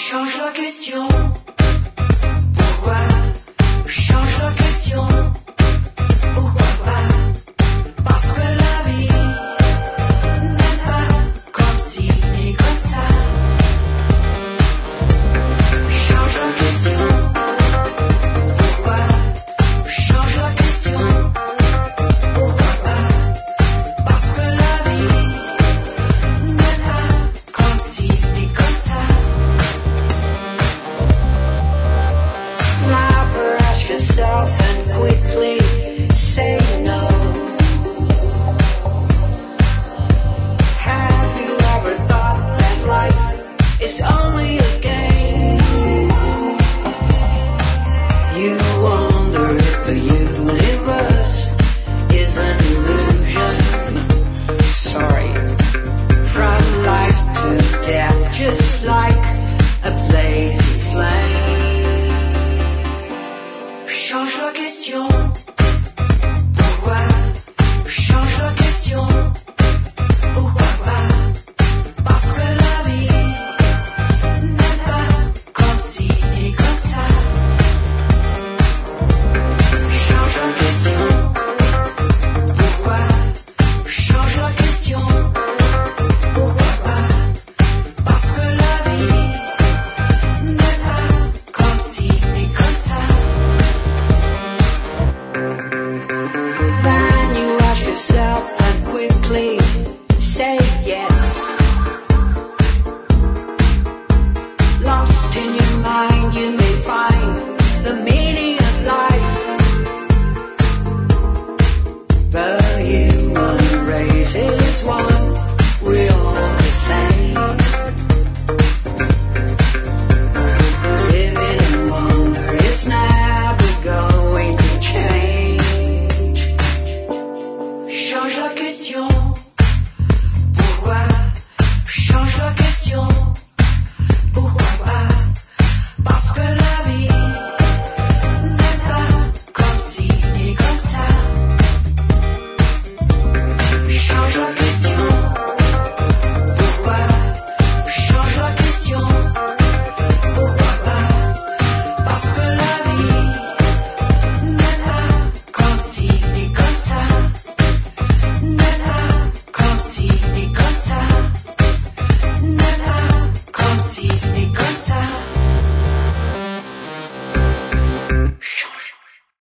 change la question. Pourquoi je change la question? Pourquoi pas? Parce que la vie n'est pas comme ci ni comme ça. Change la question. Pourquoi je change la question? Pourquoi pas? Parce que la vie n'est pas comme ci ni comme ça. Now brush yourself and quickly say no. Have you ever thought that life is only a game? You wonder if the universe is an illusion. Sorry, from life to death, just like